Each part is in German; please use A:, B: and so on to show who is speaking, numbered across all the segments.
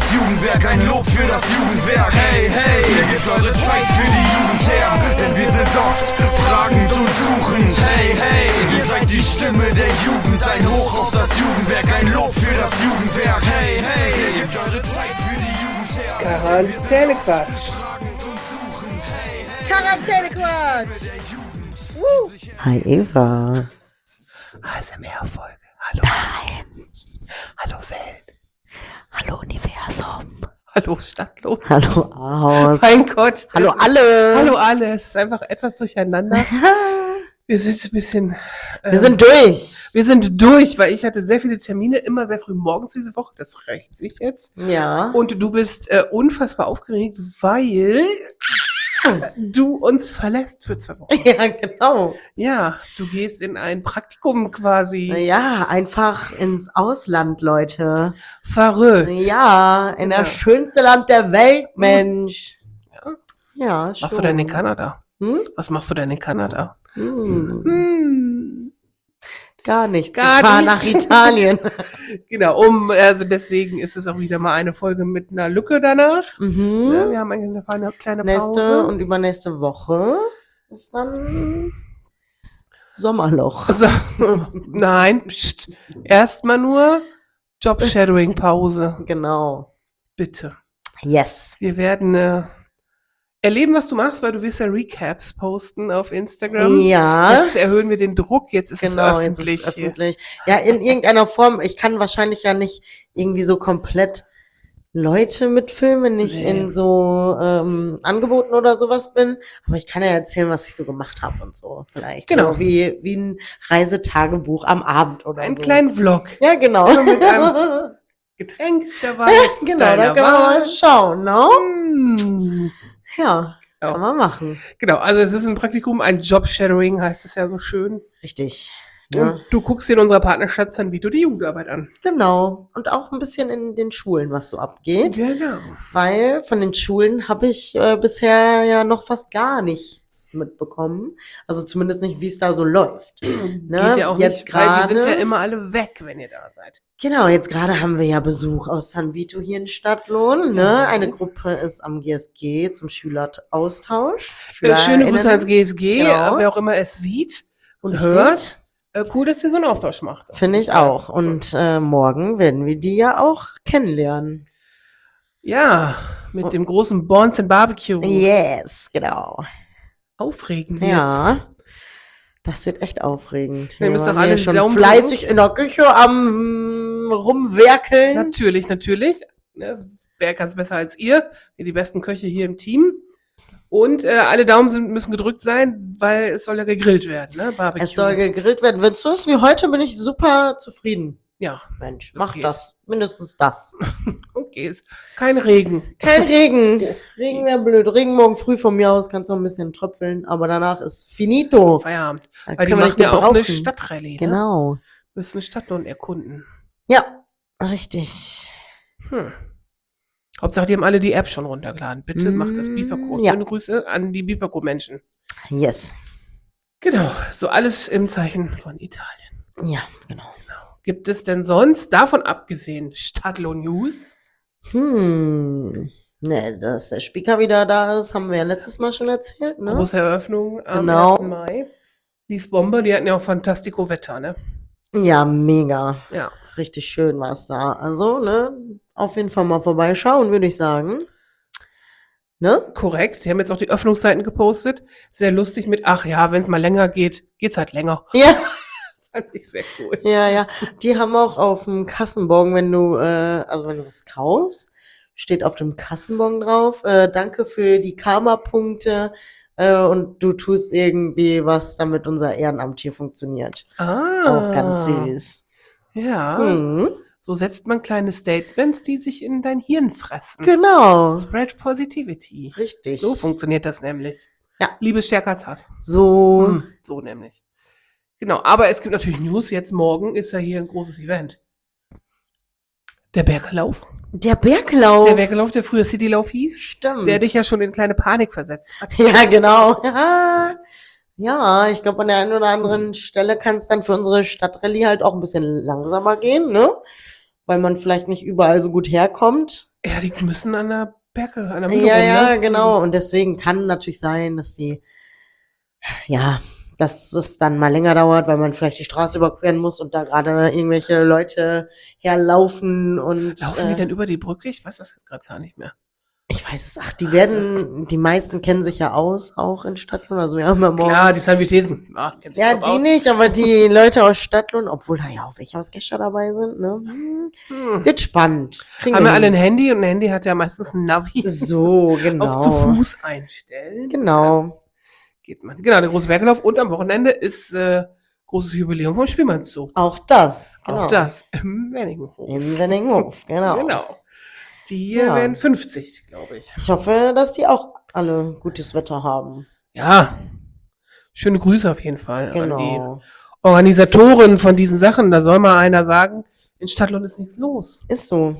A: das Jugendwerk, ein Lob für das Jugendwerk. Hey, hey, ihr gebt eure Zeit für die Jugend her, denn wir sind oft fragend und suchend. Hey, hey, ihr seid die Stimme der Jugend, ein Hoch auf das Jugendwerk, ein Lob für das Jugendwerk. Hey, hey, ihr gebt eure Zeit für die Jugend her.
B: Quarantänequatsch.
C: Quarantänequatsch.
D: Hi Eva.
B: ASMR-Folge. Hallo.
D: Nein.
B: Hallo Welt.
D: Hallo Universum.
B: Hallo Stadtlohn.
D: Hallo Haus.
B: Mein Gott.
D: Hallo alle.
B: Hallo alle. Es ist einfach etwas durcheinander. Wir sind ein bisschen...
D: Wir sind durch.
B: Wir sind durch, weil ich hatte sehr viele Termine, immer sehr früh morgens diese Woche. Das rächt sich jetzt.
D: Ja.
B: Und du bist unfassbar aufgeregt, weil du uns verlässt für 2 Wochen.
D: Ja, genau.
B: Ja, du gehst in ein Praktikum quasi.
D: Ja, einfach ins Ausland, Leute.
B: Verrückt.
D: Ja, in
B: Ja.
D: das schönste Land der Welt, Mensch.
B: Ja.
D: Ja,
B: Was machst du denn in Kanada?
D: Hm?
B: Was machst du denn in Kanada?
D: Hm. Gar nichts.
B: Gar
D: ich fahr
B: nichts.
D: nach Italien.
B: Genau, also deswegen ist es auch wieder mal eine Folge mit einer Lücke danach. Ja, wir haben eigentlich eine kleine
D: Nächste
B: Pause.
D: und übernächste Woche ist dann Sommerloch.
B: Also, nein, erstmal nur Job-Shadowing-Pause.
D: Genau.
B: Bitte.
D: Yes.
B: Wir werden erleben, was du machst, weil du wirst ja Recaps posten auf Instagram.
D: Ja.
B: Jetzt erhöhen wir den Druck, jetzt ist
D: Genau,
B: es
D: jetzt
B: öffentlich.
D: ist es öffentlich. Ja, in irgendeiner Form. Ich kann wahrscheinlich ja nicht irgendwie so komplett Leute mitfilmen, wenn ich
B: Nee.
D: in so Angeboten oder sowas bin. Aber ich kann ja erzählen, was ich so gemacht habe und so. Vielleicht.
B: Genau.
D: So wie ein Reisetagebuch am Abend oder
B: Einen
D: so.
B: kleinen Vlog.
D: Ja, genau.
B: Immer mit einem Getränk dabei.
D: Genau, da
B: deiner
D: kann man
B: Wahl.
D: mal schauen, ne?
B: Mm.
D: Ja,
B: Genau.
D: kann man machen.
B: Genau, also es ist ein Praktikum, ein Job-Shadowing heißt es ja so schön.
D: Richtig.
B: Und
D: Ja.
B: du guckst dir in unserer Partnerstadt San Vito die Jugendarbeit an.
D: Genau. Und auch ein bisschen in den Schulen, was so abgeht.
B: Genau.
D: Weil von den Schulen habe ich bisher ja noch fast gar nichts mitbekommen. Also zumindest nicht, wie es da so läuft. Ne?
B: Geht ja auch
D: jetzt
B: nicht, weil die sind ja
D: gerade-
B: immer alle weg, wenn ihr da seid.
D: Genau, jetzt gerade haben wir ja Besuch aus San Vito hier in Stadtlohn. Ne?
B: Ja.
D: Eine Gruppe ist am GSG zum Schüleraustausch.
B: Schöne Grüße ans GSG,
D: Genau.
B: wer auch immer es sieht und
D: Richtig.
B: hört. Cool, dass ihr so einen Austausch macht.
D: Finde ich auch. Und morgen werden wir die ja auch kennenlernen.
B: Ja, mit dem großen Bonds and Barbecue.
D: Yes, genau.
B: Aufregend wird's.
D: Ja. Das wird echt aufregend.
B: Wir müssen
D: waren
B: doch alle
D: hier
B: die
D: schon
B: Daumen
D: fleißig in der Küche am rumwerkeln.
B: Natürlich, natürlich. Ne, wer kann es besser als ihr? Wir die besten Köche hier im Team. Und alle Daumen müssen gedrückt sein, weil es soll ja gegrillt werden, ne? Barbecue.
D: Es soll gegrillt werden. Wenn es so ist wie heute, bin ich super zufrieden.
B: Ja,
D: Mensch,
B: Das
D: mach
B: geht.
D: das. Mindestens das.
B: okay. Ist kein Regen.
D: Kein Regen. Regen wäre blöd. Regen morgen früh von mir aus kannst du ein bisschen tröpfeln, aber danach ist finito.
B: Feierabend.
D: Da
B: Weil die
D: können wir
B: machen ja auch eine
D: gebrauchen.
B: Stadtrallye, ne?
D: Genau.
B: Müssen Stadtlohn erkunden.
D: Ja, richtig.
B: Hauptsache, die haben alle die App schon runtergeladen. Bitte macht das
D: Mm,
B: Biferco.
D: ja.
B: Schöne Grüße an die Biferco-Menschen.
D: Yes.
B: Genau, so alles im Zeichen von Italien.
D: Ja, genau.
B: Gibt es denn sonst, davon abgesehen, Stadtlohn-News?
D: Ne, dass der Speaker wieder da ist, haben wir ja letztes Mal schon erzählt, ne?
B: Große Eröffnung am
D: Genau.
B: 1. Mai. Lief Bombe, die hatten ja auch fantastico Wetter, ne?
D: Ja, mega.
B: Ja.
D: Richtig schön war es da. Also, ne, auf jeden Fall mal vorbeischauen, würde ich sagen. Ne?
B: Korrekt. Die haben jetzt auch die Öffnungszeiten gepostet. Sehr lustig mit, ach ja, wenn es mal länger geht, geht's halt länger.
D: Ja,
B: Fand ich sehr cool.
D: ja, ja. Die haben auch auf dem Kassenbon, wenn du was kaufst, steht auf dem Kassenbon drauf, danke für die Karma-Punkte und du tust irgendwie was, damit unser Ehrenamt hier funktioniert. Auch ganz süß.
B: Ja.
D: Mhm.
B: So setzt man kleine Statements, die sich in dein Hirn fressen.
D: Genau.
B: Spread Positivity.
D: Richtig.
B: So funktioniert das nämlich.
D: Ja.
B: Liebe ist stärker als Hass.
D: So.
B: So nämlich. Genau, aber es gibt natürlich News. Jetzt morgen ist ja hier ein großes Event. Der Berglauf.
D: Der Berglauf.
B: Der Berglauf, der früher Citylauf hieß.
D: Stimmt.
B: Der dich ja schon in kleine Panik versetzt hat.
D: Ja, genau. Ja, ja, ich glaube, an der einen oder anderen Stelle kann es dann für unsere Stadtrallye halt auch ein bisschen langsamer gehen, ne? Weil man vielleicht nicht überall so gut herkommt.
B: Ja, die müssen an der Berge, an der
D: Ja,
B: Mühle rum,
D: ja,
B: ne?
D: genau. Und deswegen kann natürlich sein, dass dass es dann mal länger dauert, weil man vielleicht die Straße überqueren muss und da gerade irgendwelche Leute herlaufen und
B: Laufen die denn über die Brücke? Ich weiß das jetzt gerade gar nicht mehr.
D: ich weiß es, die meisten kennen sich ja aus, auch in Stadtlohn, also wir haben ja morgen.
B: Klar, die Sanvitesen. Ah, kennt sich
D: Ja,
B: top
D: die
B: aus.
D: nicht, aber die Leute aus Stadtlohn, obwohl da ja auch welche aus Gescher dabei sind, ne? Wird spannend. Kriegen
B: Haben
D: wir
B: wir alle
D: hin.
B: ein Handy und ein Handy hat ja meistens ein Navi.
D: So, genau.
B: Auf zu Fuß einstellen.
D: Genau.
B: Geht man. Genau, der große Bergelauf. Und am Wochenende ist großes Jubiläum vom Spielmannszug.
D: Auch das, genau.
B: Auch das. Im Wenninghof.
D: Im Wenninghof, genau.
B: Genau. Die
D: Ja.
B: werden 50, glaube ich.
D: Ich hoffe, dass die auch alle gutes Wetter haben.
B: Ja. Schöne Grüße auf jeden Fall an die
D: Genau.
B: Organisatoren von diesen Sachen. Da soll mal einer sagen, in Stadtlohn ist nichts los.
D: Ist so.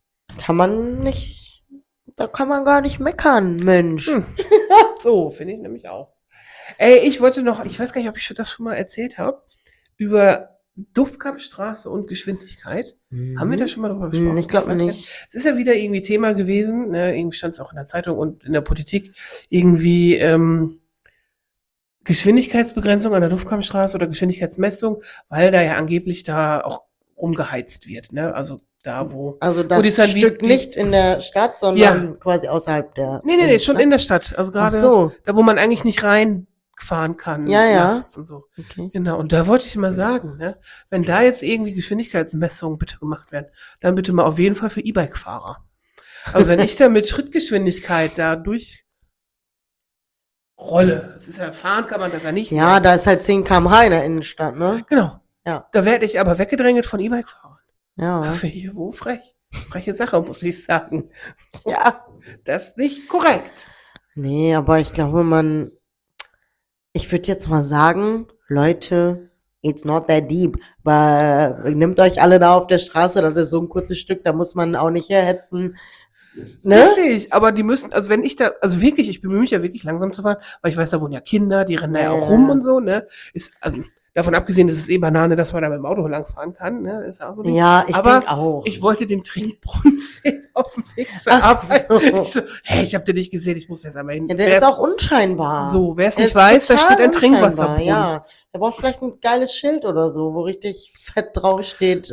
D: Da kann man gar nicht meckern, Mensch.
B: So, finde ich nämlich auch. Ey, ich wollte noch, ich weiß gar nicht, ob ich das schon mal erzählt habe, über Duftkampfstraße und Geschwindigkeit. Haben wir da schon mal drüber gesprochen?
D: Ich glaube
B: weiß gar
D: nicht.
B: Es ist ja wieder irgendwie Thema gewesen, ne? Irgendwie stand es auch in der Zeitung und in der Politik, irgendwie Geschwindigkeitsbegrenzung an der Duftkampfstraße oder Geschwindigkeitsmessung, weil da ja angeblich da auch rumgeheizt wird, ne? Also da, wo...
D: Also
B: Wo
D: das
B: die Sanvi-
D: Stück
B: die-
D: nicht in der Stadt, sondern quasi außerhalb der.
B: Nee, schon in der Stadt. Also
D: Ach
B: gerade
D: so,
B: da, wo man eigentlich nicht reinfahren kann.
D: Ja, ja.
B: Nachts und so.
D: okay.
B: Genau, und da wollte ich mal sagen, ne, wenn da jetzt irgendwie Geschwindigkeitsmessungen bitte gemacht werden, dann bitte mal auf jeden Fall für E-Bike-Fahrer. Also wenn ich da mit Schrittgeschwindigkeit da durchrolle, das ist ja, fahren kann man das ja nicht.
D: Ja, da ist halt 10 km/h in der Innenstadt, ne?
B: Genau.
D: Ja.
B: Da werde ich aber weggedrängelt von E-Bike-Fahrern.
D: Ja.
B: Finde ich wo frech. Freche Sache, muss ich sagen.
D: Ja.
B: Das ist nicht korrekt.
D: Nee, aber ich glaube, ich würde jetzt mal sagen, Leute, it's not that deep. Aber nehmt euch alle da auf der Straße, das ist so ein kurzes Stück, da muss man auch nicht herhetzen. Ne?
B: Richtig, aber die müssen, also wenn ich da, also wirklich, ich bemühe mich ja wirklich langsam zu fahren, weil ich weiß, da wohnen ja Kinder, die rennen da ja auch rum und so, ne? Ist, also davon abgesehen, ist es eh Banane, dass man da mit dem Auto langfahren kann, ne? Ist ja auch so nicht.
D: Ja, ich
B: Aber
D: denke auch.
B: Ich wollte den Trinkbrunnen sehen auf dem Weg zur
D: Ach
B: Arbeit.
D: so.
B: Ich so, hey, ich hab den nicht gesehen, ich muss jetzt einmal hin.
D: Ja, der ist auch unscheinbar.
B: so, wer es
D: Der
B: nicht
D: ist
B: weiß, da
D: total
B: steht ein
D: unscheinbar,
B: Trinkwasserbrunnen.
D: Ja, der braucht vielleicht ein geiles Schild oder so, wo richtig fett drauf steht,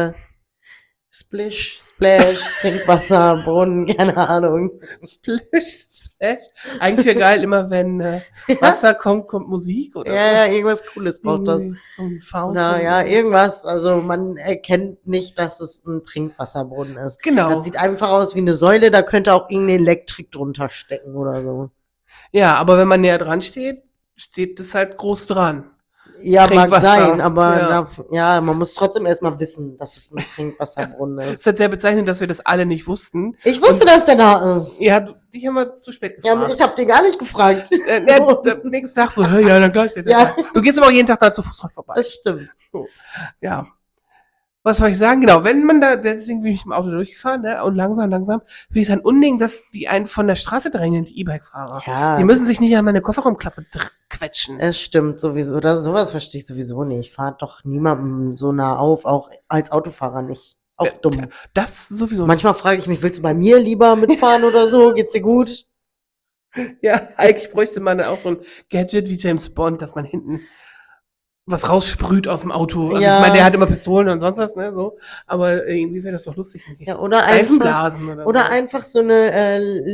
D: Splish, Splash, Trinkwasserbrunnen, keine Ahnung.
B: Splish, Splash. Eigentlich wäre geil, immer wenn Wasser kommt, kommt Musik oder
D: Ja, irgendwas Cooles braucht das.
B: irgendwie so ein Fountain.
D: Na ja, irgendwas, also man erkennt nicht, dass es ein Trinkwasserbrunnen ist.
B: Genau.
D: Das sieht einfach aus wie eine Säule, da könnte auch irgendeine Elektrik drunter stecken oder so.
B: Ja, aber wenn man näher dran steht, steht das halt groß dran.
D: Ja, mag
B: Trinkwasser,
D: sein, aber
B: ja.
D: man muss trotzdem erstmal wissen, dass es ein Trinkwasserbrunnen
B: Es
D: ist.
B: ist halt sehr bezeichnend, dass wir das alle nicht wussten.
D: Ich wusste, dass der da ist.
B: Ja, dich haben wir zu spät
D: Ja,
B: gefragt.
D: ich habe den gar nicht gefragt.
B: Nächsten Tag so, ja, dann gleich steht der
D: Ja.
B: da. Du gehst aber auch jeden Tag da zu Fuß dran vorbei.
D: Das stimmt.
B: Ja. Was soll ich sagen? Genau, wenn man da, deswegen bin ich im Auto durchgefahren, ne, und langsam, finde ich es ein Unding, dass die einen von der Straße drängen, die E-Bike-Fahrer.
D: Ja,
B: Die müssen sich nicht an meine Kofferraumklappe quetschen.
D: es stimmt sowieso. Sowas verstehe ich sowieso nicht. Fahrt doch niemandem so nah auf, auch als Autofahrer nicht. Auch dumm.
B: Das sowieso.
D: Manchmal frage ich mich, willst du bei mir lieber mitfahren oder so? Geht's dir gut?
B: Ja, eigentlich bräuchte man auch so ein Gadget wie James Bond, dass man hinten was raussprüht aus dem Auto. Also
D: Ja.
B: ich meine, der hat immer Pistolen und sonst was, ne, so. Aber irgendwie wäre das doch lustig.
D: Ja, oder einfach,
B: Seifenblasen oder so.
D: einfach so eine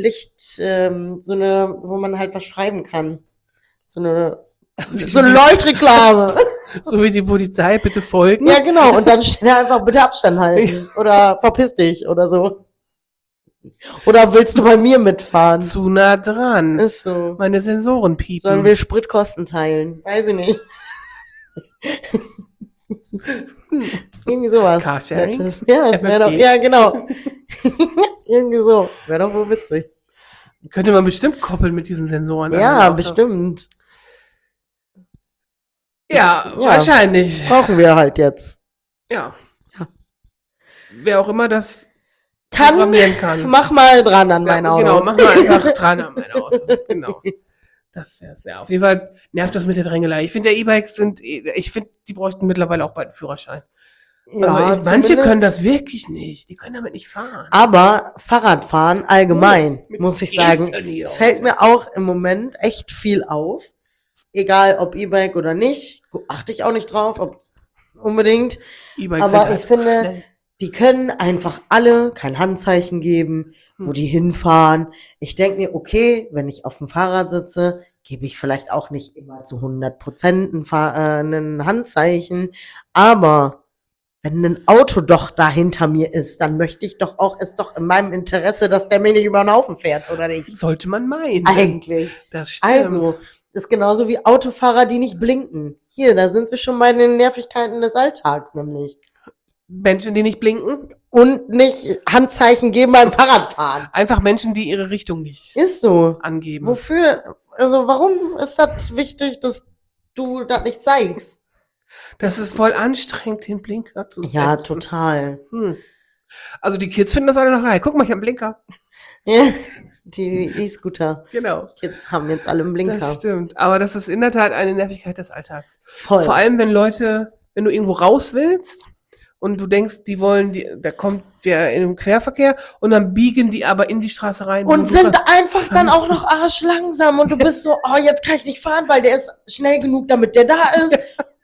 D: wo man halt was schreiben kann. So eine Leuchtreklame.
B: So wie die Polizei, bitte folgen.
D: Ja, genau. Und dann steht da einfach bitte Abstand halten. Oder verpiss dich oder so. Oder willst du bei mir mitfahren?
B: Zu nah dran.
D: Ist so.
B: Meine Sensoren piepen.
D: Sollen wir Spritkosten teilen? Weiß ich nicht. Irgendwie sowas.
B: Carsharing?
D: Nettes. Ja, das wäre doch,
B: FFG.
D: ja, genau. Irgendwie so. Wäre doch wohl witzig.
B: Könnte man bestimmt koppeln mit diesen Sensoren.
D: Ja,
B: Also auch
D: bestimmt.
B: Ja,
D: Ja.
B: wahrscheinlich.
D: Brauchen wir halt jetzt.
B: Ja.
D: Ja.
B: Wer auch immer das
D: Kann,
B: programmieren kann.
D: mach mal dran an mein
B: Ja,
D: Auto.
B: genau, mach mal einfach dran an mein Auto. Genau. Das wär's, ja. Auf jeden Fall nervt das mit der Drängelei. Ich finde, die E-Bikes die bräuchten mittlerweile auch bald einen Führerschein. Manche
D: zumindest.
B: können das wirklich nicht. Die können damit nicht fahren.
D: Aber Fahrradfahren allgemein,
B: Mit
D: muss ich sagen,
B: Geste hier.
D: fällt mir auch im Moment echt viel auf. Egal ob E-Bike oder nicht, achte ich auch nicht drauf, ob unbedingt.
B: E-Bikes
D: Aber
B: sind
D: ich finde,
B: schnell.
D: die können einfach alle kein Handzeichen geben, wo die hinfahren. Ich denke mir, okay, wenn ich auf dem Fahrrad sitze, gebe ich vielleicht auch nicht immer zu 100% ein Handzeichen. Aber wenn ein Auto doch da hinter mir ist, dann möchte ich doch auch, ist doch in meinem Interesse, dass der mir nicht über den Haufen fährt, oder nicht?
B: Sollte man meinen.
D: Eigentlich.
B: Das stimmt.
D: Also, ist genauso wie Autofahrer, die nicht blinken. Hier, da sind wir schon bei den Nervigkeiten des Alltags, nämlich.
B: Menschen, die nicht blinken.
D: Und nicht Handzeichen geben beim Fahrradfahren.
B: Einfach Menschen, die ihre Richtung nicht
D: Ist so.
B: angeben.
D: Wofür? Also, warum ist das wichtig, dass du das nicht zeigst?
B: Das ist voll anstrengend, den Blinker zu setzen.
D: Ja, total.
B: Also die Kids finden das alle noch geil. Guck mal, ich habe einen Blinker.
D: Ja, die E-Scooter.
B: Genau.
D: Jetzt haben jetzt alle einen Blinker.
B: Das stimmt. Aber das ist in der Tat eine Nervigkeit des Alltags.
D: Voll.
B: Vor allem, wenn du irgendwo raus willst und du denkst, da kommt wer in den Querverkehr und dann biegen die aber in die Straße rein.
D: Und sind einfach dann auch noch arschlangsam und du bist so, oh, jetzt kann ich nicht fahren, weil der ist schnell genug, damit der da ist.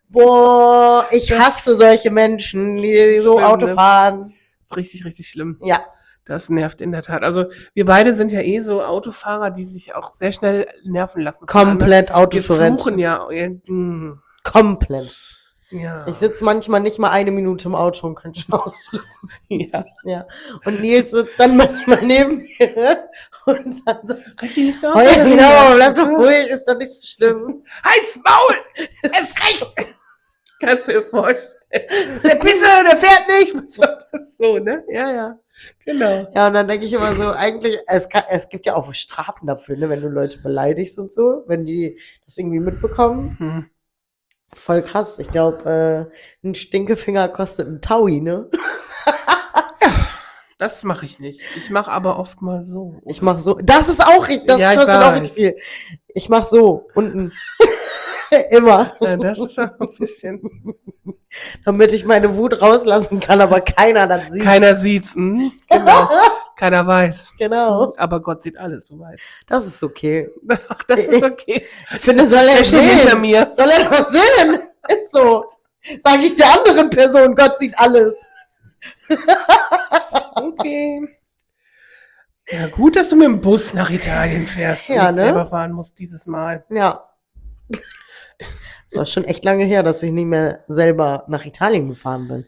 D: Boah, ich hasse solche Menschen, die so
B: Schlimm,
D: Auto
B: ne?
D: fahren.
B: Das ist richtig, richtig schlimm.
D: Ja,
B: Das nervt in der Tat. Also wir beide sind ja so Autofahrer, die sich auch sehr schnell nerven lassen.
D: komplett
B: Wir
D: Autotourette.
B: fluchen ja.
D: Komplett.
B: Ja.
D: Ich sitze manchmal nicht mal eine Minute im Auto und könnte schon ausflippen.
B: Ja.
D: Ja. Und Nils sitzt dann manchmal neben mir und dann so,
B: Richtig so.
D: oh ja, genau, bleib doch ruhig, ist doch nicht so schlimm.
B: Halt's Maul! Es reicht! Kannst du dir vorstellen. Der Pisser, der fährt nicht! Was soll das so, ne? Ja. Genau.
D: Ja, und dann denke ich immer so, eigentlich, es gibt ja auch Strafen dafür, ne, wenn du Leute beleidigst und so, wenn die das irgendwie mitbekommen. Voll krass. Ich glaube, ein Stinkefinger kostet einen Taui, ne?
B: Das mache ich nicht. Ich mache aber oft mal so.
D: Ich mach so. Das ist auch richtig, das
B: Ja, ich
D: kostet auch
B: weiß.
D: richtig viel. Ich mach so, unten. Immer.
B: Ja, das ist auch ein bisschen.
D: Damit ich meine Wut rauslassen kann, aber keiner das sieht.
B: Keiner sieht's. Genau. Keiner weiß.
D: Genau.
B: Aber Gott sieht alles, du weißt.
D: Das ist okay.
B: Ach, das ist okay.
D: Ich finde, soll er
B: Er steht hinter
D: sehen.
B: mir.
D: Soll er doch sehen. Ist so. Sag ich der anderen Person, Gott sieht alles.
B: Okay. Ja, gut, dass du mit dem Bus nach Italien fährst und
D: Ja,
B: nicht
D: ne?
B: selber fahren musst dieses Mal.
D: Ja. Ist auch schon echt lange her, dass ich nicht mehr selber nach Italien gefahren bin.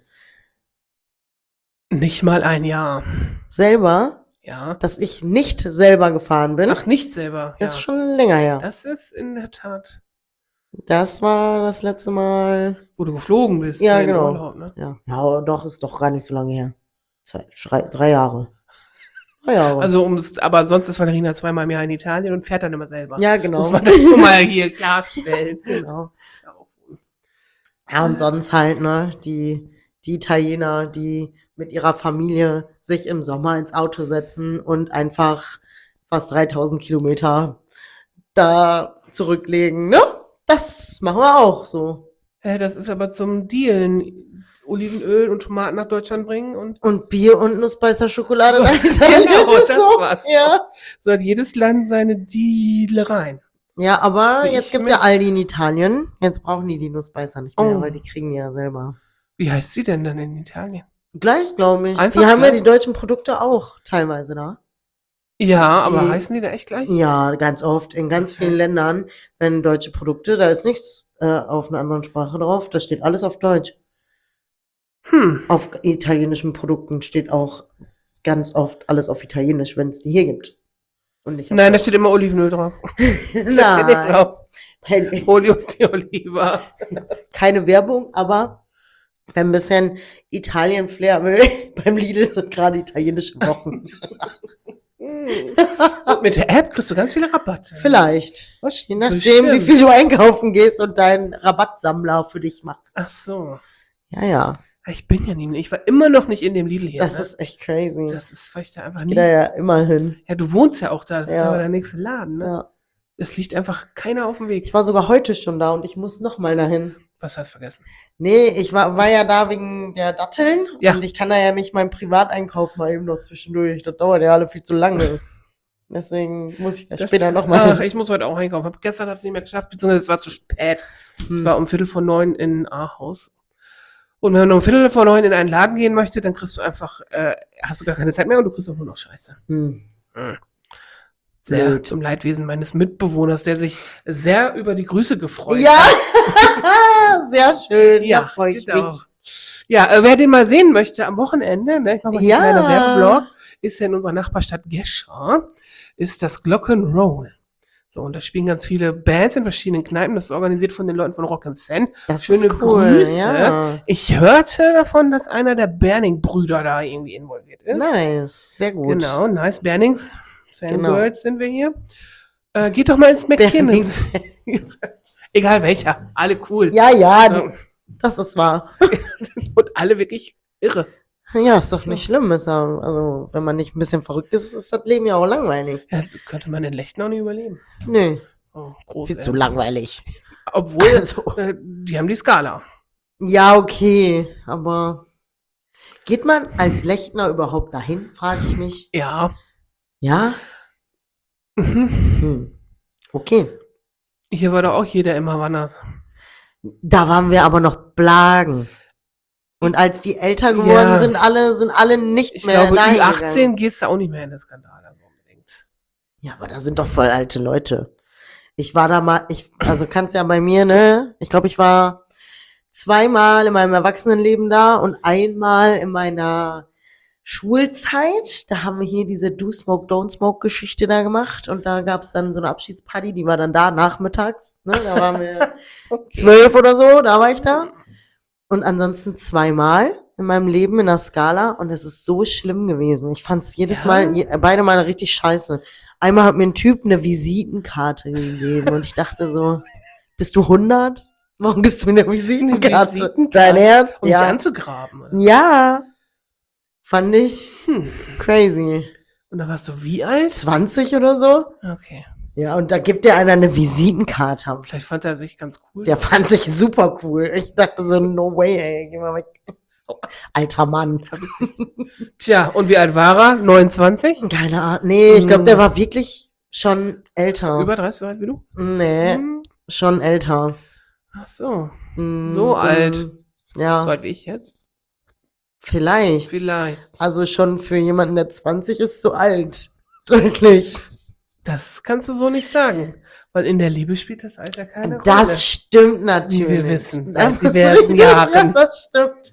B: Nicht mal ein Jahr.
D: Selber,
B: Ja.
D: dass ich nicht selber gefahren bin,
B: Ach, nicht selber.
D: ist
B: Ja.
D: schon länger her.
B: Das ist in der Tat,
D: Das war das letzte Mal.
B: wo du geflogen bist.
D: Ja,
B: in den
D: genau.
B: Urlaub, ne?
D: Ja, doch, ist doch gar nicht so lange her. 3 Jahre. 3 Jahre.
B: Also, aber sonst ist Valerina zweimal im Jahr in Italien und fährt dann immer selber.
D: ja, genau.
B: Muss man das schon mal hier klarstellen.
D: Genau.
B: Ist ja auch gut.
D: Ja, und sonst halt, ne, die Italiener, die mit ihrer Familie sich im Sommer ins Auto setzen und einfach fast 3000 Kilometer da zurücklegen, ne? Das machen wir auch so.
B: Das ist aber zum Dealen. Olivenöl und Tomaten nach Deutschland bringen und
D: Und Bier und Nussbeißer Schokolade.
B: So,
D: nach Italien.
B: genau,
D: Ist
B: das
D: so.
B: war's.
D: Ja.
B: so hat jedes Land seine Dealereien.
D: Ja, aber
B: Ich
D: jetzt gibt's ja Aldi in Italien. Jetzt brauchen die Nussbeißer nicht mehr,
B: Oh.
D: weil die kriegen die ja selber.
B: Wie heißt sie denn dann in Italien?
D: Gleich, glaube ich.
B: Einfach
D: Die haben ja
B: gleich?
D: die deutschen Produkte auch teilweise da.
B: Ja, aber
D: Die-
B: heißen die da echt gleich?
D: Ja, ganz oft. In ganz
B: Okay.
D: vielen Ländern, wenn deutsche Produkte, da ist nichts auf einer anderen Sprache drauf. Da steht alles auf Deutsch. Auf italienischen Produkten steht auch ganz oft alles auf Italienisch, wenn es die hier gibt. Und nicht auf
B: Nein, da
D: Deutsch.
B: steht immer Olivenöl drauf. Da steht nicht
D: Nein.
B: drauf.
D: Weil-
B: Oli und die Oliva.
D: Keine Werbung, aber wer ein bisschen Italien-Flair will, beim Lidl sind gerade italienische Wochen.
B: Und mit der App kriegst du ganz viele Rabatte.
D: Vielleicht.
B: Was?
D: Je nachdem,
B: Bestimmt.
D: wie viel du einkaufen gehst und dein Rabattsammler für dich macht.
B: Ach so.
D: Ja, ja.
B: Ich bin ja nie, ich war immer noch nicht in dem Lidl hier.
D: Das
B: ne?
D: ist echt crazy.
B: Das ist, weil ich da einfach
D: Ich
B: nie.
D: geh da ja immer hin.
B: Ja, du wohnst ja auch da, das ist
D: Ja.
B: aber der nächste Laden, ne?
D: Ja.
B: Es liegt einfach keiner auf dem Weg.
D: Ich war sogar heute schon da und ich muss noch mal dahin.
B: Was hast du vergessen?
D: Nee, ich war ja da wegen der Datteln
B: Ja.
D: und ich kann da ja nicht meinen Privateinkauf mal eben noch zwischendurch. Das dauert ja alle viel zu lange. Deswegen muss ich da später nochmal hin.
B: Ich muss heute auch einkaufen. Gestern habe ich es nicht mehr geschafft, beziehungsweise es war zu spät. Ich war um 8:45 in Ahaus. Und wenn du um 8:45 in einen Laden gehen möchtest, dann kriegst du einfach, hast du gar keine Zeit mehr und du kriegst auch nur noch Scheiße. Sehr
D: Blöd.
B: zum Leidwesen meines Mitbewohners, der sich sehr über die Grüße gefreut
D: Ja,
B: hat.
D: sehr schön. Da
B: Ja,
D: freue ich
B: genau.
D: mich.
B: Ja, wer den mal sehen möchte am Wochenende, ne, ich mache mal hier
D: Ja.
B: einen kleinen Werbeblog, ist ja in unserer Nachbarstadt Gescher, ist das Glockenroll. So, und da spielen ganz viele Bands in verschiedenen Kneipen. Das ist organisiert von den Leuten von Rock & Fan.
D: Das
B: Schöne
D: ist cool,
B: Grüße.
D: ja.
B: Ich hörte davon, dass einer der Berning-Brüder da irgendwie involviert ist.
D: Nice, sehr gut.
B: Genau, nice. Bernings.
D: Genau.
B: Fangirls sind wir hier. Geht doch mal ins McKinnon. Egal welcher. Alle cool.
D: Ja, ja,
B: So.
D: das ist wahr.
B: Und alle wirklich irre.
D: Ja, ist doch nicht schlimm. Ist ja, also, wenn man nicht ein bisschen verrückt ist, ist das Leben ja auch langweilig.
B: Ja, könnte man in Lechten auch nicht überleben.
D: Nee,
B: So, groß.
D: viel zu langweilig.
B: Obwohl,
D: Also.
B: die haben die Skala.
D: Ja, okay, aber geht man als Lechtner überhaupt dahin, frage ich mich.
B: Ja.
D: Ja? Okay.
B: Hier war doch auch jeder immer Wanners.
D: Da waren wir aber noch Blagen. Und als die älter geworden
B: Ja.
D: sind alle nicht
B: Ich
D: mehr
B: glaube,
D: dahin
B: Ü18
D: gegangen.
B: gehst du auch nicht mehr in den Skandal. Also unbedingt.
D: Ja, aber da sind doch voll alte Leute. Ich war da mal, also kannst ja bei mir, ne? Ich glaube, ich war 2-mal in meinem Erwachsenenleben da und einmal in meiner Schulzeit. Da haben wir hier diese Do Smoke, Don't Smoke Geschichte da gemacht und da gab's dann so eine Abschiedsparty, die war dann da nachmittags, ne? Da waren wir 12 oder so, da war ich da. Und ansonsten 2-mal in meinem Leben in der Skala und es ist so schlimm gewesen. Ich fand's jedes
B: Ja?
D: Mal, beide Male richtig scheiße. Einmal hat mir ein Typ eine Visitenkarte gegeben und ich dachte so, bist du 100? Warum gibst du mir eine Visitenkarte?
B: Visitenkarte?
D: Dein Ernst?
B: Um dich
D: Ja.
B: anzugraben. Oder?
D: Ja. Fand ich crazy.
B: Und da warst du wie alt?
D: 20 oder so?
B: Okay.
D: Ja, und da gibt dir einer eine Visitenkarte.
B: Vielleicht fand er sich ganz cool.
D: Der fand sich super cool. Ich dachte so, no way, ey, geh mal weg. Alter Mann.
B: Tja, und wie alt war er? 29?
D: Keine Ahnung. Nee, ich glaube, der war wirklich schon älter.
B: Über 30 so alt wie du?
D: Nee, schon älter.
B: Ach so.
D: So
B: alt.
D: Ja,
B: So alt wie ich jetzt?
D: vielleicht.
B: Vielleicht.
D: Also schon für jemanden, der 20 ist, so alt. Wirklich.
B: Das kannst du so nicht sagen. Weil in der Liebe spielt das Alter keine Rolle.
D: Das stimmt natürlich.
B: Wie wir wissen,
D: Das
B: seit
D: ist
B: diversen
D: richtig,
B: Jahren.
D: Ja, das stimmt.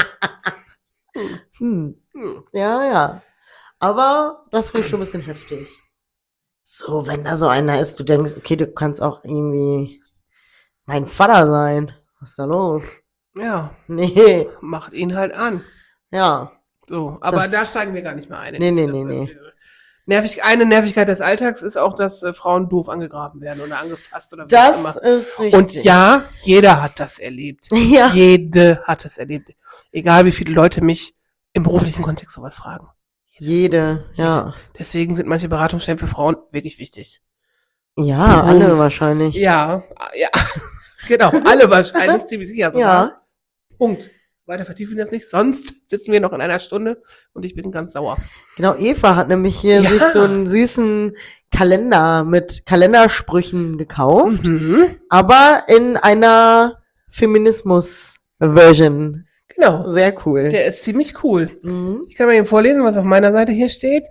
B: So.
D: Hm.
B: Hm.
D: Ja, ja. Aber das finde ich schon ein bisschen heftig. So, wenn da so einer ist, du denkst, okay, du kannst auch irgendwie mein Vater sein. Was ist da los?
B: Ja,
D: Nee,
B: macht ihn halt an.
D: ja.
B: So, aber
D: Das-
B: da steigen wir gar nicht mehr ein.
D: Nee, nee,
B: Das-
D: nee.
B: Eine Nervigkeit des Alltags ist auch, dass Frauen doof angegraben werden oder angefasst oder wie
D: Das
B: auch immer.
D: ist richtig.
B: Und ja, jeder hat das erlebt.
D: Ja.
B: Jede hat es erlebt. Egal wie viele Leute mich im beruflichen Kontext sowas fragen.
D: Jede, ja.
B: Deswegen sind manche Beratungsstellen für Frauen wirklich wichtig.
D: Ja,
B: Warum?
D: alle wahrscheinlich.
B: Ja, ja. Genau, alle wahrscheinlich, ziemlich sicher sogar.
D: Ja.
B: Punkt. Weiter vertiefen wir das nicht, sonst sitzen wir noch in einer Stunde und ich bin ganz sauer.
D: Genau, Eva hat nämlich hier
B: Ja.
D: sich so einen süßen Kalender mit Kalendersprüchen gekauft, aber in einer Feminismus-Version.
B: Genau.
D: Sehr cool.
B: Der ist ziemlich cool.
D: Mhm.
B: Ich kann mal eben vorlesen, was auf meiner Seite hier steht.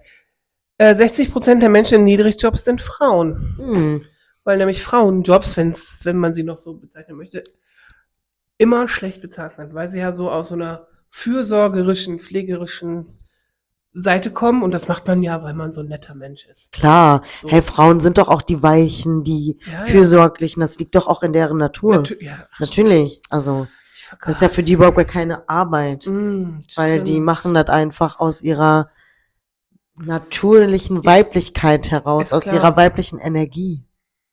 B: 60% der Menschen in Niedrigjobs sind Frauen.
D: Hm.
B: Weil nämlich Frauenjobs, wenn man sie noch so bezeichnen möchte, immer schlecht bezahlt sind, weil sie ja so aus so einer fürsorgerischen, pflegerischen Seite kommen und das macht man ja, weil man so ein netter Mensch ist.
D: Klar.
B: So.
D: Hey, Frauen sind doch auch die Weichen, die
B: Ja, ja.
D: Fürsorglichen. Das liegt doch auch in deren Natur.
B: Ja,
D: Natürlich. Also,
B: ich
D: das ist ja für die überhaupt gar keine Arbeit. Weil die machen das einfach aus ihrer natürlichen Weiblichkeit heraus,
B: Ist
D: aus
B: klar.
D: ihrer weiblichen Energie.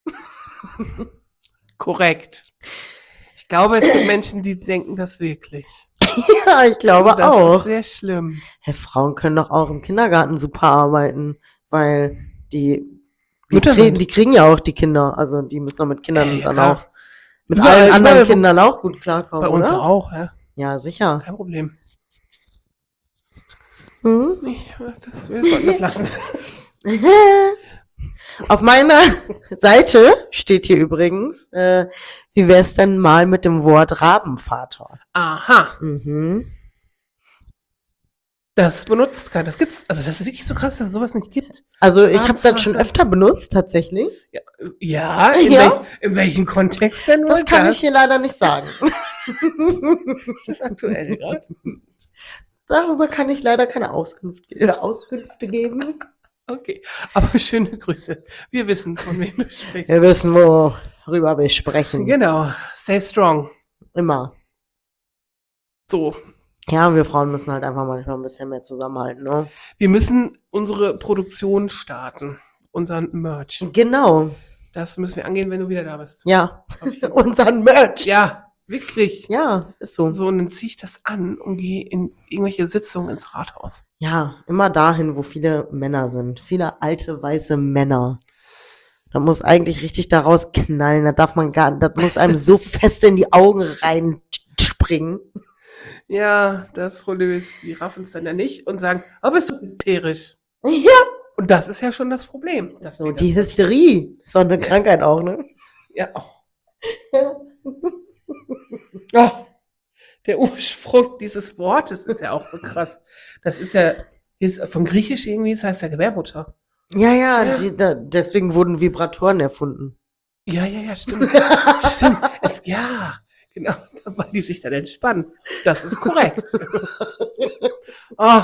B: Korrekt. Ich glaube, es gibt Menschen, die denken das wirklich.
D: Ja, ich glaube
B: das
D: auch.
B: ist sehr schlimm.
D: Hey, Frauen können doch auch im Kindergarten super arbeiten, weil die
B: Mütter sind.
D: kriegen ja auch die Kinder, also die müssen auch mit Kindern
B: Ja,
D: dann
B: klar.
D: auch mit
B: Überall,
D: allen anderen
B: überall, wo-
D: Kindern auch gut klarkommen,
B: Bei uns
D: oder?
B: auch, ja.
D: Ja, sicher.
B: Kein Problem.
D: Mhm.
B: Wir sollten das lassen.
D: Auf meiner Seite steht hier übrigens, wie wär's denn mal mit dem Wort Rabenvater?
B: Aha.
D: Mhm.
B: Das benutzt keiner. Das gibt's. Also das ist wirklich so krass, dass es sowas nicht gibt.
D: Also ich habe das schon
B: Rabenvater.
D: öfter benutzt, tatsächlich.
B: Ja,
D: Ja.
B: In welchem Kontext denn?
D: Das kann ich hier leider nicht sagen.
B: Ist das aktuell gerade?
D: Darüber kann ich leider keine Auskünfte geben.
B: Okay, aber schöne Grüße. Wir wissen, von wem du sprichst.
D: Wir wissen, worüber wir sprechen.
B: Genau, stay strong.
D: Immer.
B: So,
D: Ja, wir Frauen müssen halt einfach manchmal ein bisschen mehr zusammenhalten, ne?
B: wir müssen unsere Produktion starten. Unseren Merch.
D: Genau.
B: Das müssen wir angehen, wenn du wieder da bist.
D: Ja.
B: Auf jeden Fall.
D: Unseren Merch.
B: Ja, wirklich.
D: Ja, ist so.
B: So, und dann ziehe ich das an und gehe in irgendwelche Sitzungen ins Rathaus.
D: Ja, immer dahin, wo viele Männer sind. Viele alte, weiße Männer. Da muss eigentlich richtig daraus knallen. Das muss einem so fest in die Augen reinspringen.
B: Ja, das Problem ist, die raffen es dann ja nicht und sagen, oh, bist du hysterisch?
D: Ja.
B: Und das ist ja schon das Problem. Dass
D: So,
B: sie
D: die
B: das-
D: Hysterie ist doch eine Krankheit auch, ne?
B: Ja. Oh, der Ursprung dieses Wortes ist ja auch so krass. Das ist ja ist von Griechisch irgendwie, das heißt ja Gebärmutter.
D: Ja, ja,
B: Ja.
D: deswegen wurden Vibratoren erfunden.
B: Ja, stimmt. Stimmt. Ja, genau, weil die sich dann entspannen. Das ist korrekt. Oh,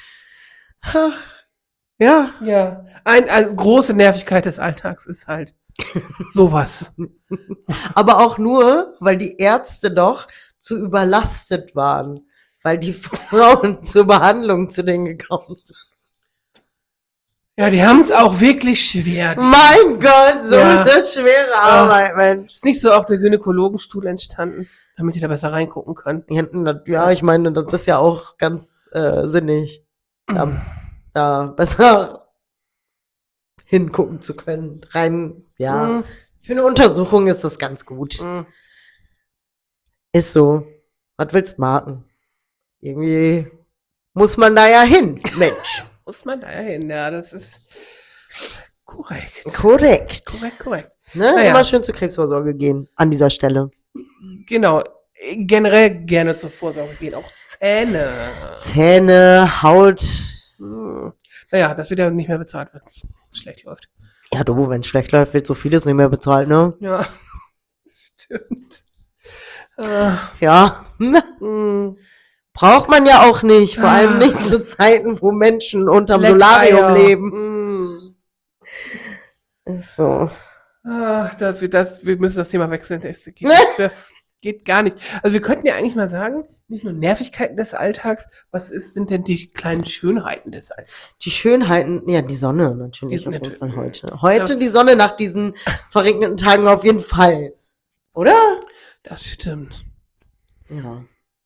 D: Ja.
B: ja. Eine große Nervigkeit des Alltags ist halt sowas.
D: Aber auch nur, weil die Ärzte doch zu überlastet waren. Weil die Frauen zur Behandlung zu denen gekommen sind.
B: Ja, die haben es auch wirklich schwer.
D: Mein Gott, so
B: Ja.
D: eine schwere Arbeit, Mensch.
B: Ist nicht so auch der Gynäkologenstuhl entstanden, damit die da besser reingucken können.
D: Ja, ich meine, das ist ja auch ganz sinnig, da besser hingucken zu können. Ja.
B: Mhm.
D: Für eine Untersuchung ist das ganz gut.
B: Mhm.
D: Ist so. Was willst du machen? Irgendwie muss man da ja hin, Mensch.
B: Muss man da ja hin, ja, das ist korrekt.
D: Korrekt.
B: Korrekt.
D: Ne?
B: Naja.
D: Immer schön zur Krebsvorsorge gehen, an dieser Stelle.
B: Genau. Generell gerne zur Vorsorge gehen. Auch Zähne.
D: Zähne, Haut.
B: Hm. Naja, das wird ja nicht mehr bezahlt, wenn es schlecht läuft.
D: Ja, du, wenn es schlecht läuft, wird so vieles nicht mehr bezahlt, ne?
B: Ja, stimmt.
D: Ja.
B: Hm.
D: Braucht man ja auch nicht, vor allem nicht zu Zeiten, wo Menschen unterm
B: Leckeier.
D: Solarium leben.
B: Hm.
D: Ist so.
B: Wir müssen das Thema wechseln. Das geht gar nicht. Also wir könnten ja eigentlich mal sagen, nicht nur Nervigkeiten des Alltags, sind denn die kleinen Schönheiten des Alltags?
D: Die Schönheiten, ja, die Sonne natürlich
B: Die-
D: auf jeden
B: natürlich.
D: Fall heute. Heute die Sonne nach diesen verregneten Tagen auf jeden Fall. Oder?
B: Das stimmt.
D: Ja.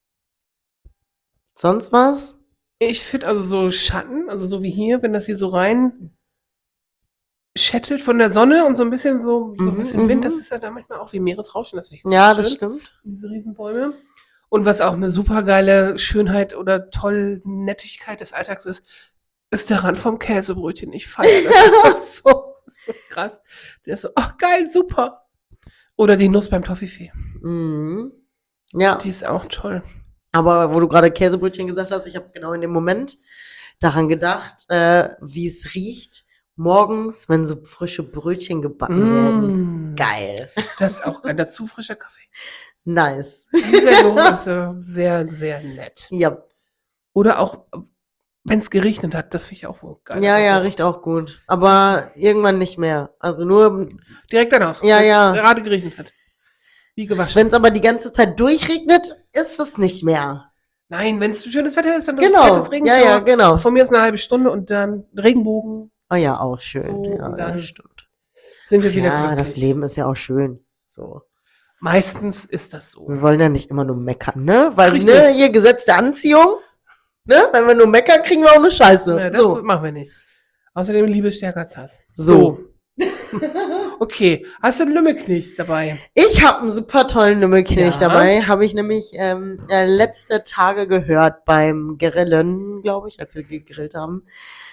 D: Sonst was?
B: Ich finde also so Schatten, also so wie hier, wenn das hier so rein schättelt von der Sonne und so ein bisschen ein bisschen Wind, das ist ja da manchmal auch wie Meeresrauschen, das finde ich
D: Ja,
B: sehr
D: das
B: schön,
D: stimmt.
B: diese Riesenbäume. Und was auch eine supergeile Schönheit oder toll Nettigkeit des Alltags ist der Rand vom Käsebrötchen. Ich feiere das einfach so krass. Der ist so, ach geil, super. Oder die Nuss beim Toffifee.
D: Mhm. Ja,
B: Die ist auch toll.
D: aber wo du gerade Käsebrötchen gesagt hast, ich habe genau in dem Moment daran gedacht, wie es riecht, morgens, wenn so frische Brötchen gebacken werden.
B: Mm.
D: Geil.
B: Das ist auch geil. Dazu frischer Kaffee.
D: Nice.
B: Dieser Geruch ist sehr, sehr nett.
D: Ja,
B: Oder auch, wenn es geregnet hat, das finde ich auch wohl geil.
D: ja, riecht auch gut. Aber irgendwann nicht mehr. Also nur,
B: Direkt danach,
D: Ja,
B: wenn es
D: ja.
B: gerade geregnet hat. Wie gewaschen.
D: wenn es aber die ganze Zeit durchregnet, ist es nicht mehr.
B: Nein, wenn es schönes Wetter ist, dann
D: Genau.
B: fettes
D: Ja,
B: Regenschauer.
D: ja, genau.
B: Von mir ist eine halbe Stunde und dann Regenbogen.
D: Oh ja, auch schön.
B: So,
D: ja,
B: und dann
D: ja, stimmt.
B: Sind wir wieder
D: Ja,
B: glücklich.
D: das Leben ist ja auch schön. So.
B: Meistens ist das so.
D: Wir wollen ja nicht immer nur meckern, ne? Weil,
B: Richtig.
D: ne, hier Gesetz der Anziehung, ne? Wenn wir nur meckern, kriegen wir auch eine Scheiße.
B: Ja, das
D: so.
B: machen wir nicht. Außerdem Liebe stärker als Hass.
D: So.
B: Okay, hast du einen Lümmelknecht dabei?
D: Ich habe einen super tollen Lümmelknecht
B: Ja.
D: dabei. Habe ich nämlich letzte Tage gehört beim Grillen, glaube ich, als wir gegrillt haben.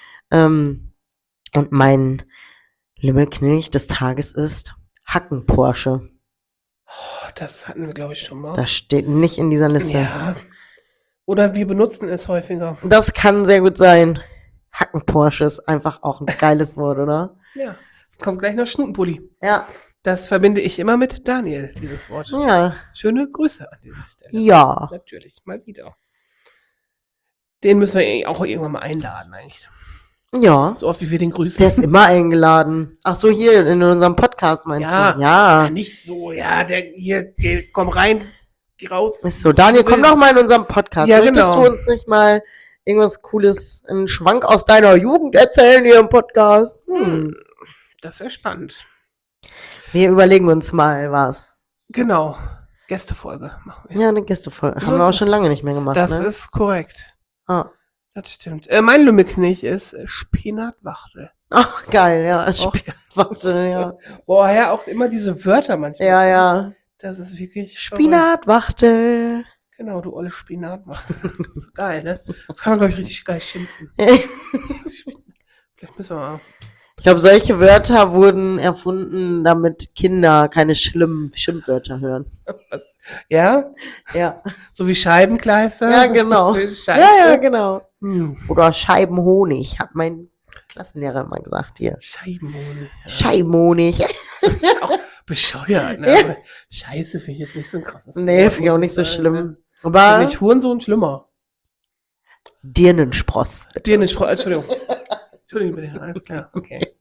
D: Und mein Lümmelknecht des Tages ist Hacken-Porsche.
B: Oh, das hatten wir, glaube ich, schon mal.
D: Das steht nicht in dieser Liste.
B: Ja. Oder wir benutzen es häufiger.
D: Das kann sehr gut sein. Hacken-Porsche ist einfach auch ein geiles Wort, oder?
B: Ja. Kommt gleich noch Schnutenpulli.
D: Ja.
B: Das verbinde ich immer mit Daniel, dieses Wort.
D: Ja.
B: Schöne Grüße an dieser Stelle.
D: Ja.
B: Natürlich, mal wieder. Den müssen wir auch irgendwann mal einladen, eigentlich.
D: Ja.
B: So oft, wie wir den grüßen.
D: Der ist immer eingeladen. Ach so, hier in unserem Podcast meinst
B: Ja.
D: du? Ja.
B: Ja, nicht so, ja, komm rein, geh raus.
D: Ist so. Daniel, komm doch mal in unserem Podcast.
B: Ja,
D: Möchtest
B: genau.
D: du uns nicht mal irgendwas Cooles, einen Schwank aus deiner Jugend erzählen hier im Podcast?
B: Das wäre spannend.
D: Wir überlegen uns mal was.
B: Genau. Gästefolge machen wir.
D: Ja, eine Gästefolge.
B: So
D: Haben wir
B: ist
D: auch schon lange nicht mehr gemacht,
B: Das
D: ne?
B: ist korrekt.
D: Ah.
B: Das stimmt. Mein Lümmelknecht ist Spinatwachtel.
D: Ach, geil, ja.
B: Auch-
D: Warte, ja.
B: Boah, ja, auch immer diese Wörter manchmal.
D: Ja, ja.
B: Das ist wirklich
D: Spinatwachtel.
B: Genau, du olle Spinatwachtel. Das ist geil, ne? Das kann man, glaube ich, richtig geil schimpfen. Vielleicht müssen wir mal.
D: Ich glaube, solche Wörter wurden erfunden, damit Kinder keine schlimmen Schimpfwörter hören.
B: Was? Ja?
D: Ja.
B: So wie Scheibenkleister?
D: Ja, genau.
B: Scheiße.
D: Ja, genau.
B: Hm.
D: Oder Scheibenhonig, hat mein Klassenlehrer immer gesagt hier.
B: Scheibenhonig. Ja.
D: Scheibenhonig.
B: Auch bescheuert, ne? Aber Scheiße finde ich jetzt nicht so ein krasses
D: Nee,
B: Wort,
D: finde ich auch
B: muss
D: nicht so
B: sagen,
D: schlimm.
B: ne?
D: Aber
B: Finde ich Hurensohn schlimmer.
D: Dirnenspross.
B: Dir nicht, Entschuldigung. Entschuldigung bitte, alles klar, okay.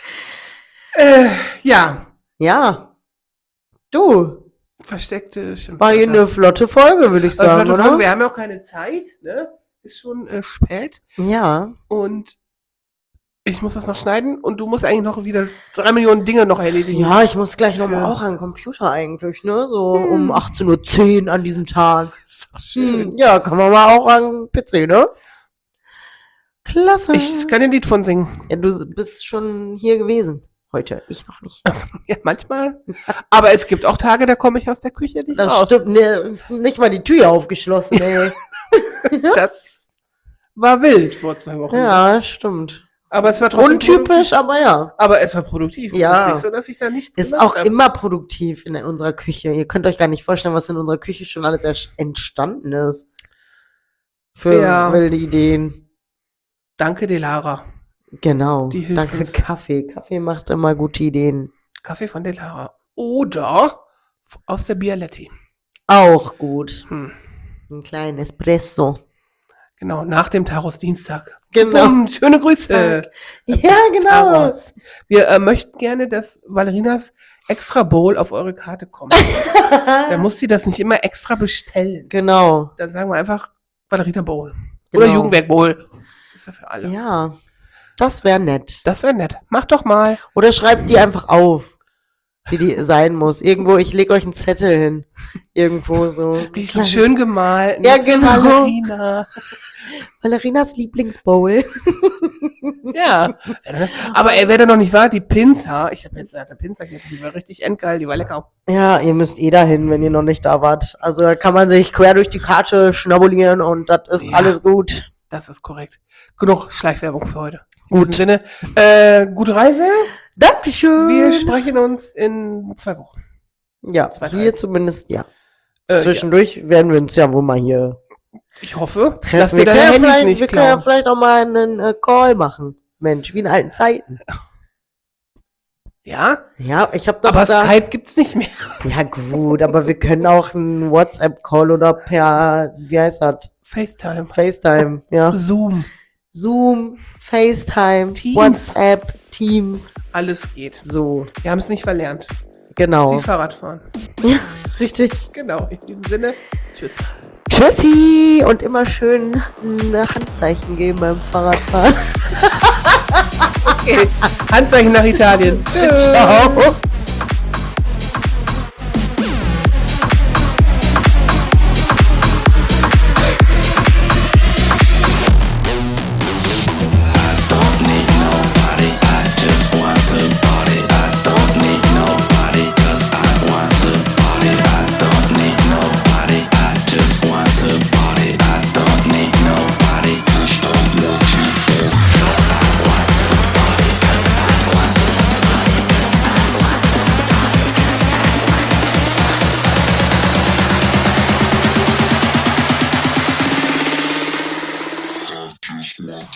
B: Ja,
D: Ja. Du,
B: versteckte Schimpfwörter.
D: war hier eine flotte Folge, würde ich sagen,
B: Flotte
D: oder?
B: Folge, wir haben ja auch keine Zeit, ne? Ist schon spät
D: Ja.
B: und ich muss das noch schneiden und du musst eigentlich noch wieder 3 Millionen Dinge noch erledigen.
D: Ja, ich muss gleich nochmal
B: Fürs-
D: auch an den Computer eigentlich, ne? So um 18:10 Uhr an diesem Tag.
B: Schön.
D: Ja, kann man mal auch an den PC, ne? Klasse.
B: Ich kann dir ein Lied von singen.
D: Ja, du bist schon hier gewesen heute. Ich noch nicht.
B: Ja, manchmal. Aber es gibt auch Tage, da komme ich aus der Küche nicht
D: Das
B: raus.
D: stimmt, ne, nicht mal die Tür aufgeschlossen, ey.
B: Das war wild vor 2 Wochen.
D: Ja, stimmt.
B: Aber es war trotzdem
D: Untypisch, aber ja.
B: Aber es war produktiv.
D: Ja.
B: Es ist nicht so, dass ich da nichts
D: Ist
B: gemacht
D: auch
B: hab.
D: immer produktiv in unserer Küche. Ihr könnt euch gar nicht vorstellen, was in unserer Küche schon alles entstanden ist. Für
B: Ja.
D: wilde Ideen.
B: Danke, Delara.
D: Genau.
B: Die hilft
D: Danke,
B: uns.
D: Kaffee. Kaffee macht immer gute Ideen.
B: Kaffee von Delara. Oder aus der Bialetti.
D: Auch gut.
B: Hm.
D: Ein kleinen Espresso.
B: Genau, nach dem Taros-Dienstag.
D: Genau.
B: Schöne Grüße.
D: Ja, genau.
B: Taros. Wir möchten gerne, dass Valerinas extra Bowl auf eure Karte kommt. Dann muss sie das nicht immer extra bestellen.
D: Genau.
B: Dann sagen wir einfach Valerina Bowl.
D: Genau.
B: Oder Jugendwerk Bowl. Das ist ja für alle.
D: Ja. Das wäre nett.
B: Das wäre nett. Macht doch mal.
D: Oder schreibt die einfach auf, wie die sein muss. Irgendwo, ich lege euch einen Zettel hin. Irgendwo so.
B: Richtig so schön gemalt.
D: Ja, genau.
B: Valerina.
D: Valerinas Lieblingsbowl.
B: Ja. Aber wer da noch nicht war, die Pinza. Ich habe jetzt eine Pinza gegessen. Die war richtig endgeil. Die war lecker.
D: Ja, ihr müsst eh dahin, wenn ihr noch nicht da wart. Also da kann man sich quer durch die Karte schnabulieren und das ist
B: Ja.
D: alles gut.
B: Das ist korrekt. Genug Schleichwerbung für heute.
D: Gut.
B: In diesem Sinne, gute Reise.
D: Dankeschön.
B: Wir sprechen uns in 2 Wochen.
D: Ja,
B: 2, 3.
D: hier zumindest, ja.
B: Ja.
D: Zwischendurch werden wir uns ja wohl mal hier
B: Ich hoffe,
D: treffen.
B: dass
D: Wir
B: dir
D: können,
B: deine
D: ja
B: Handys
D: vielleicht,
B: nicht
D: wir können ja
B: klauen.
D: vielleicht auch mal einen Call machen. Mensch, wie in alten Zeiten.
B: Ja,
D: Ja, ich habe doch
B: aber
D: da...
B: Skype gibt's nicht mehr.
D: Ja gut, aber wir können auch einen WhatsApp-Call oder per, wie heißt das?
B: FaceTime,
D: FaceTime, ja.
B: Zoom,
D: Zoom, FaceTime,
B: Teams.
D: WhatsApp, Teams,
B: alles geht.
D: so,
B: Wir haben es nicht verlernt.
D: genau.
B: Wie Fahrradfahren.
D: Richtig.
B: Genau, in diesem Sinne, tschüss.
D: Tschüssi und immer schön ein Handzeichen geben beim Fahrradfahren.
B: Okay, Handzeichen nach Italien. Tschüss.
D: Ciao.